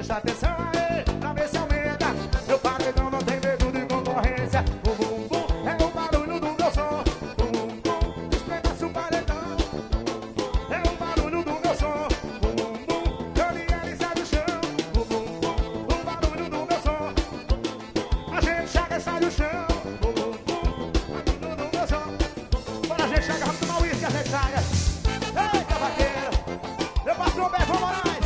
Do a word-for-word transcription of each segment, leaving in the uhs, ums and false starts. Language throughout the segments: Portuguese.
Presta atenção aí, pra ver se aumenta. Meu paredão não tem medo de concorrência. Bum, bum, bum, é o barulho do meu som. Bum, bum, bum, espremece o paredão. É o barulho do meu som. Bum, bum, bum, Daniele sai do chão. Bum, bum, bum, o barulho do meu som. A gente chega e sai do chão. Bum, bum, bum, barulho do meu som. Quando a gente chega, vamos tomar uísque, a gente chega. Eita, vaqueiro. Meu patrão Beto Moraes.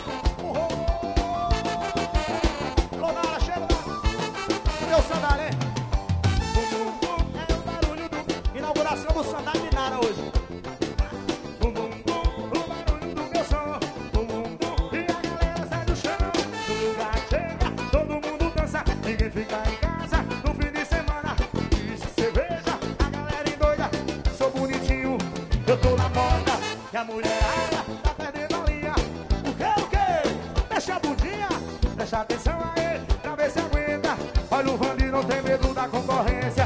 Meu sandália, bum, bum, bum, é o barulho do... Inauguração do sandália de Nara hoje. Bum, bum, bum, o barulho do meu som. Bum, bum, bum, e a galera sai do chão. No lugar chega, todo mundo dança. Ninguém fica em casa no fim de semana. Isso cerveja, a galera endoida. Sou bonitinho, eu tô na moda. E a mulherada tá perdendo a linha. O que, o que? Deixa a bundinha. Presta atenção aí, pra ver se aguenta. Olha o Vandi, não tem medo da concorrência.